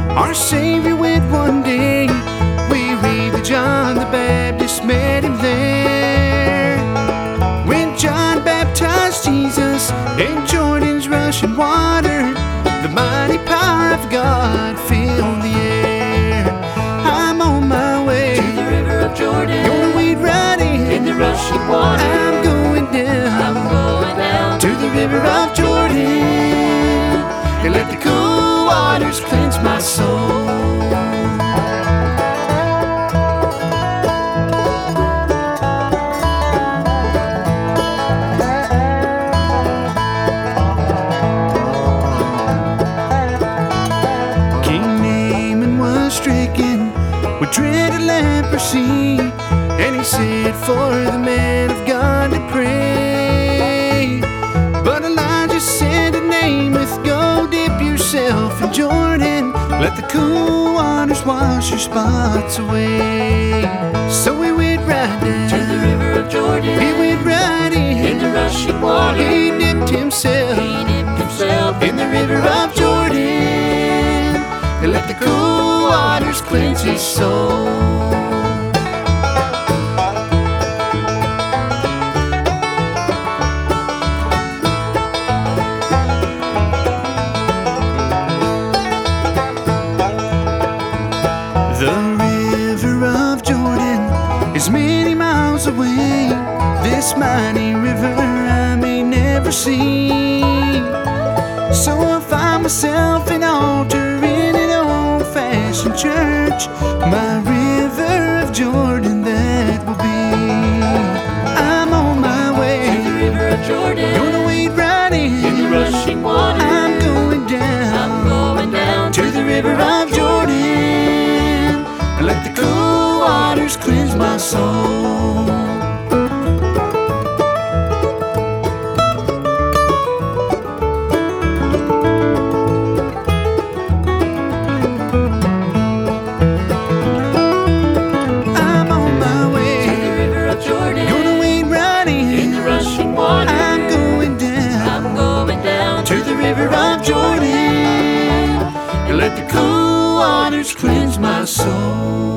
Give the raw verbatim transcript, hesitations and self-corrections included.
our Savior went one day. We read that John the Baptist met him there. When John baptized Jesus in Jordan's rushing water, the mighty power of God filled the air. I'm on my way to the river of Jordan, gonna wade right in, in the rushing water. I'm going down, I'm going down to the river of Jordan, and let the cool waters cleanse my soul. Stricken with dreaded leprosy, and he said for the man of God to pray. But Elijah said to Naaman, go dip yourself in Jordan, let the cool waters wash your spots away. So he went right down to the river of Jordan, he went right in, in the rushing water. He dipped himself, he dipped himself in the river of Jordan, and let the cool waters cleanse his soul. The river of Jordan is many miles away. This mighty river I may never see. So I'll find myself an altar in an old-fashioned church, my river of Jordan that will be. I'm on my way to the river of Jordan, gonna wade right in, in the rushing water. I'm going down, I'm going down to the river of Jordan, and let the cool waters cleanse my soul. River of Jordan, and let the cool waters cleanse my soul.